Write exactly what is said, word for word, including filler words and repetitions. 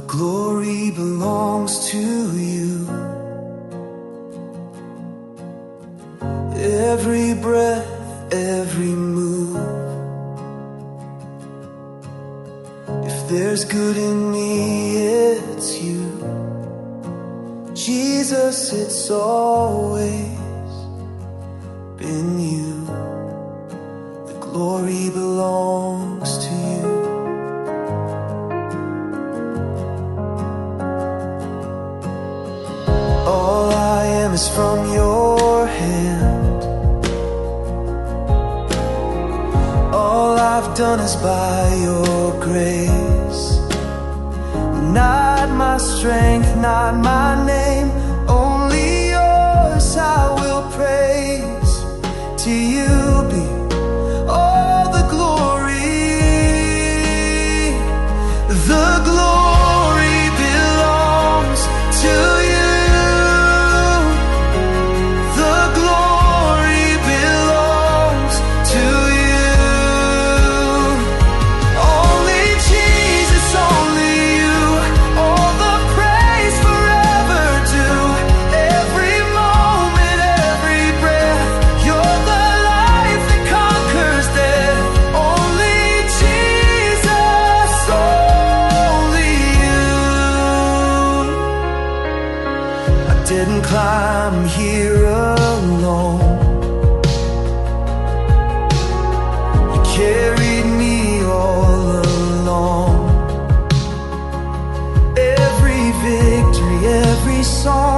glory belongs to you. Every breath, every move. If there's good in me, it's you. Jesus, it's always been you. The glory belongs to you. All I am is from your hand. All I've done is by your grace. Not my strength, not my name, only yours I will praise. To you be all the glory. The glory belongs to you. The glory belongs to you. Only Jesus, only you. All the praise forever due. Every moment, every breath. You're the life that conquers death. Only Jesus, only you. I didn't climb here alone. You carried me all along. Every victory, every song